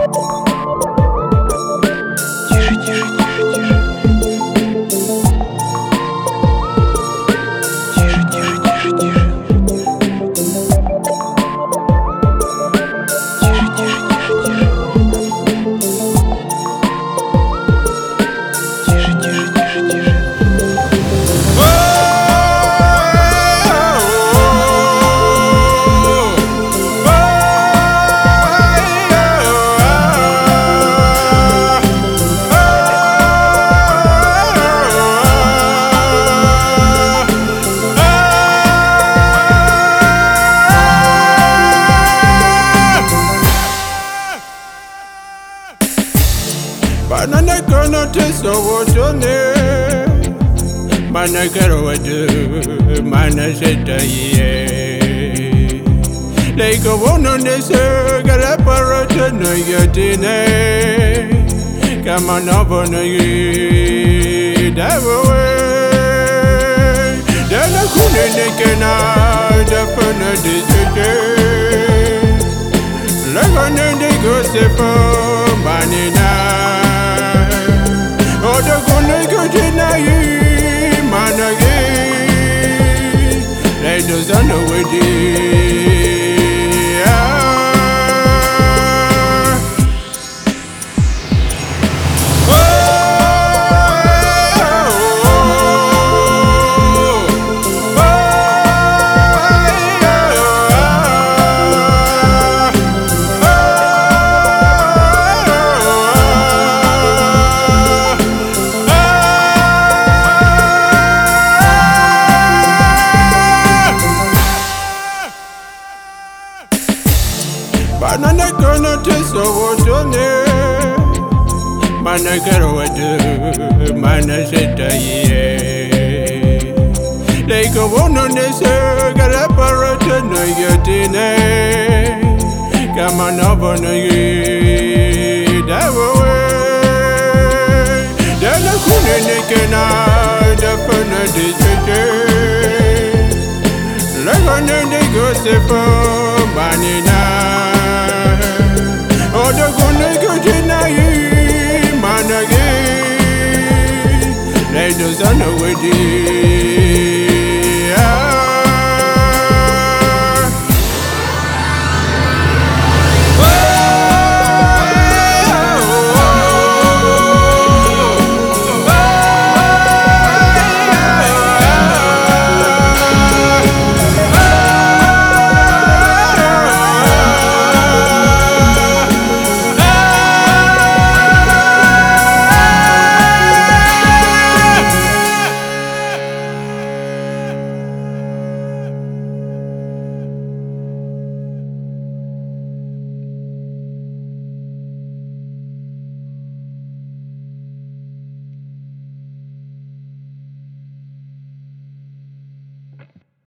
Banana gonna taste the water, mana carawadu, mana sheta ye. Like a one on the circle, a parrot, no yatine. Come on over, no ye, that way. Then I couldn't get out the fun of this. Like on the gossip, manina. Oda gonna go tonight, man again. Let us on the way. Banana gonna taste the water, mana carawadu, mana sheta ye. Like a one on the circle, a parrot, no yatine. Come on over, no ye, that way. Then I couldn't get out the fun of this. Like on the gossip, manina.